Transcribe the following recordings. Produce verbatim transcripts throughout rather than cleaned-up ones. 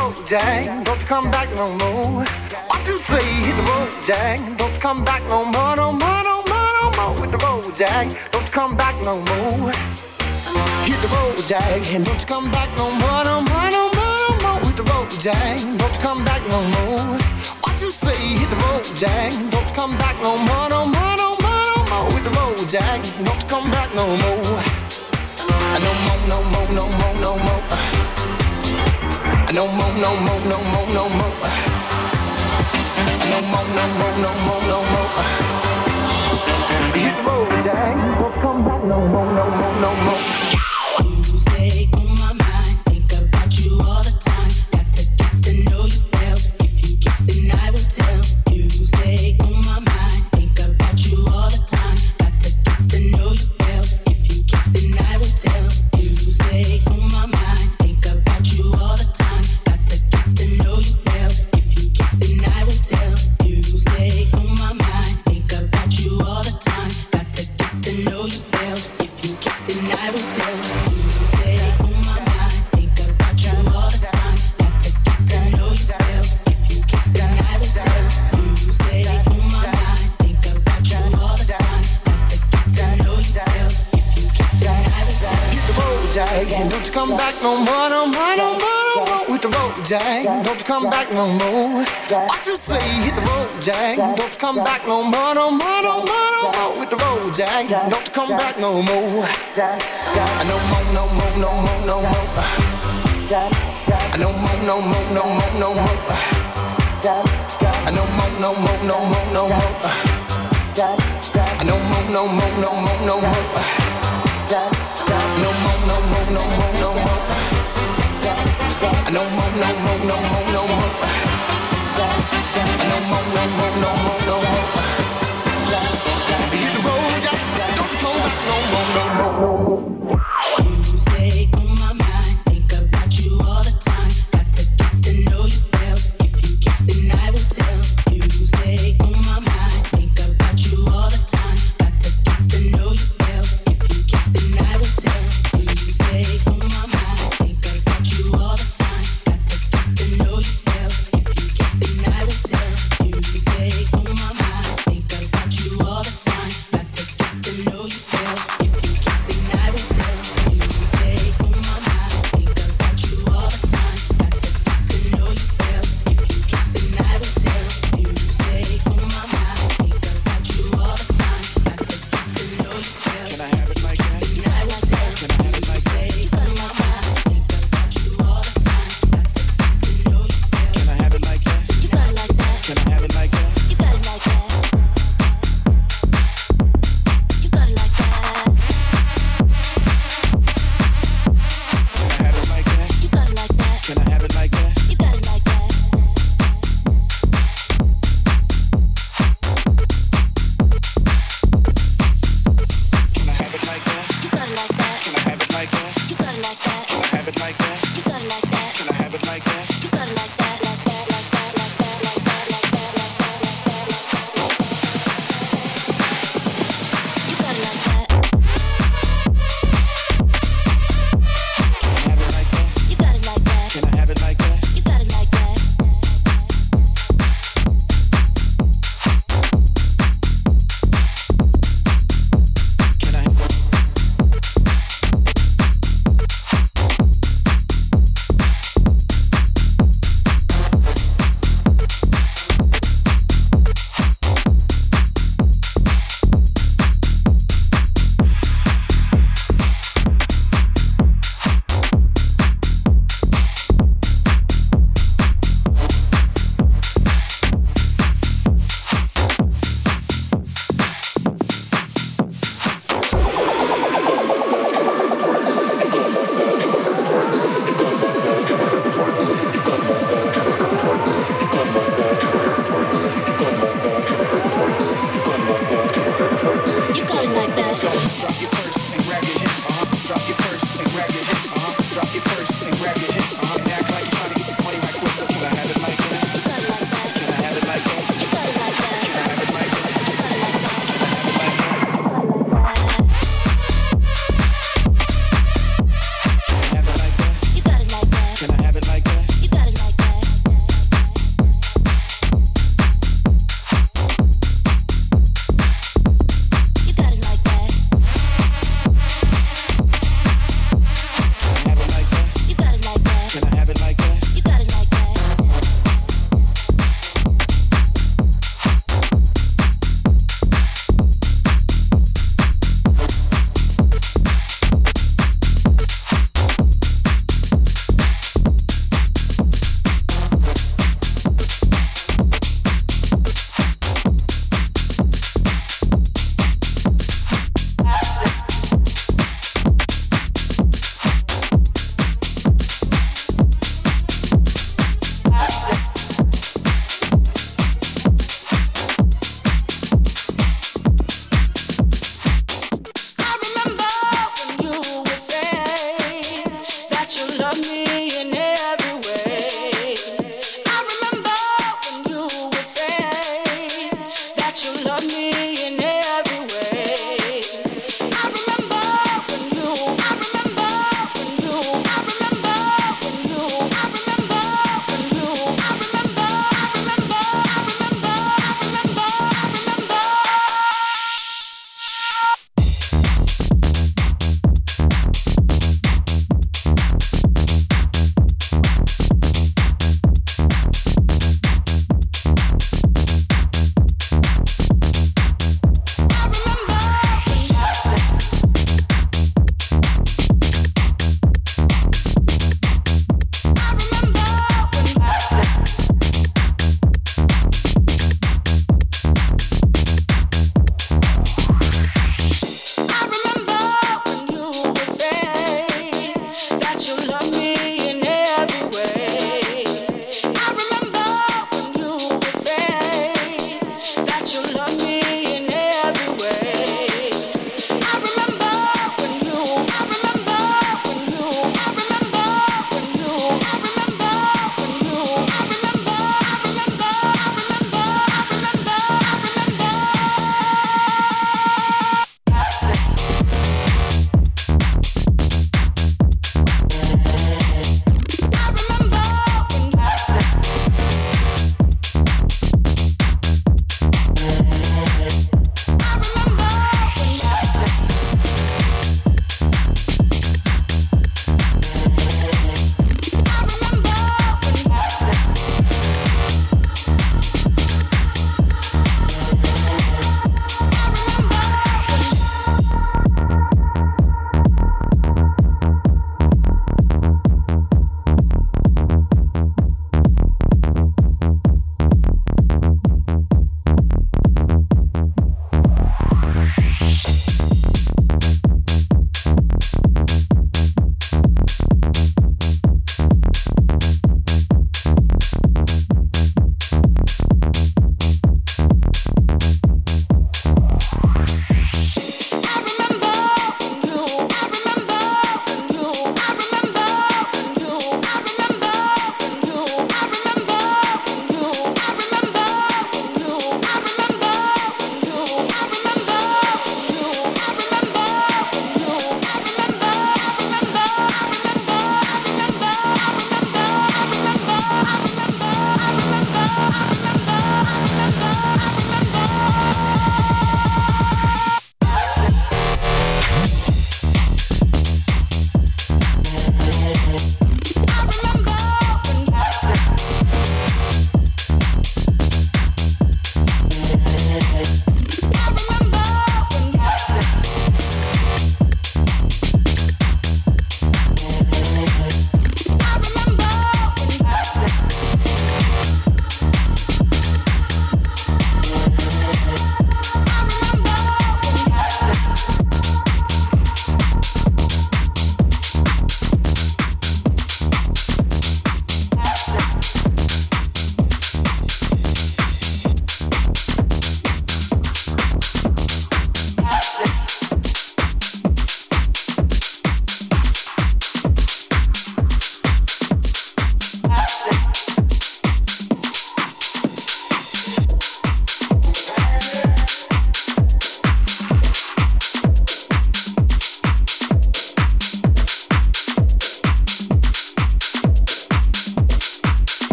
road, Jack. Don't you come back no more. What you say? Hit the road, Jack. Don't you come back no more, no more, no more, no more. With the road, Jack. Don't you come back no more. Hit the road, Jack. And don't you come back no more, no more, no more, no more. With the road, Jack. Don't you come back no more. What you say? Hit the road, Jack. Don't you come back no more, no more, no more, no more. With the road, Jack. Don't you come back no more. No more, no more, no more, no more. No more, no more, no more, no more. No more, no more, no more, no more. Hit the road, Jack. Don't come back no more, no more, no more. You stay on my mind, think about you all the time. Got to get to know you well. If you kiss, then I will tell. You stay on my mind, think about you all the time. Got to get to know you well. If you kiss, then I will tell. You stay on my mind, think about you all the time. Got to get to know you well. If you kiss, then I will tell. You stay on my mind, think about you all the time. Got to get to know you well. If you kiss, then I will tell. You stay on my mind, think about you all the time. Got to get to know you well. If you kiss, then I will tell. You stay on my mind, think about you all the time. Got to get to know you well. If you kiss, then I will tell. Hit the road, Jack. And don't you come back no more, no more, no more, no more. With the road, Jack. Don't you come back no more. What you say? Hit the road, Jack. Don't you come back no more, no more, no more, no more. With the road, Jack. Don't you come back no more. No more, no more, no more, no more. No more, no more, no more, no more. No more, no more, no more, no more. No more, no more, no more, no more. No more, no more, no more, no more. No more, no more, no more, no more. No more, no more, no more, no more. Hit the road, Jack. Don't come back no more, no more, no more. You stay on my mind, think about you all the time. Got to get to know you well. If you kiss, then I will tell. You stay on my mind, think about you all the time. Got to get to know you well. If you kiss, then I will tell. You stay on my mind, think about you all the time. Got to get to know you well. If you kiss, then I will tell. You stay on my mind, think about you all the time. Got to get to know you well. If you kiss, then I will tell. You stay on my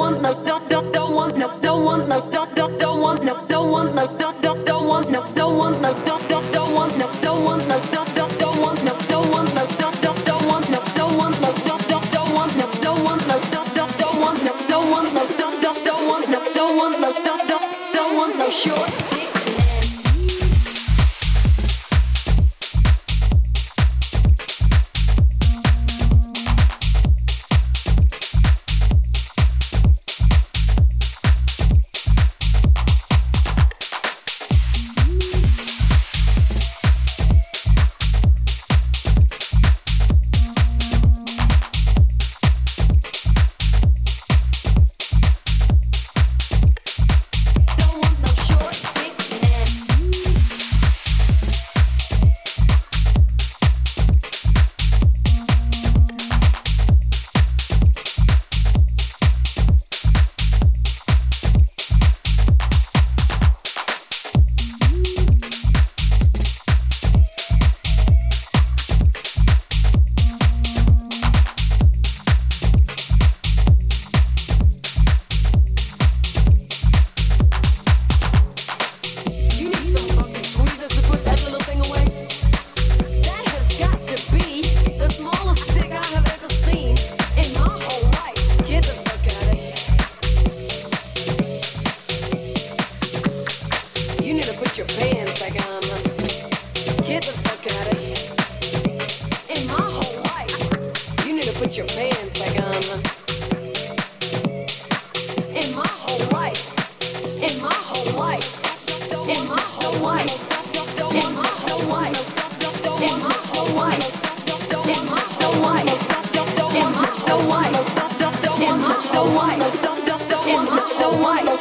want no, don't, don't, don't want no, don't want no, don't, don't, don't want no, don't want no, don't, don't, don't want no, don't want no, don't, don't, don't want no, don't want no, don't, don't, don't want no, don't want no, don't, don't, don't want no, don't want no, don't, don't, don't want no, don't want no, don't, don't, don't want no, don't want no, don't, don't, don't want no, don't want no, don't, don't, don't want no short dick. White.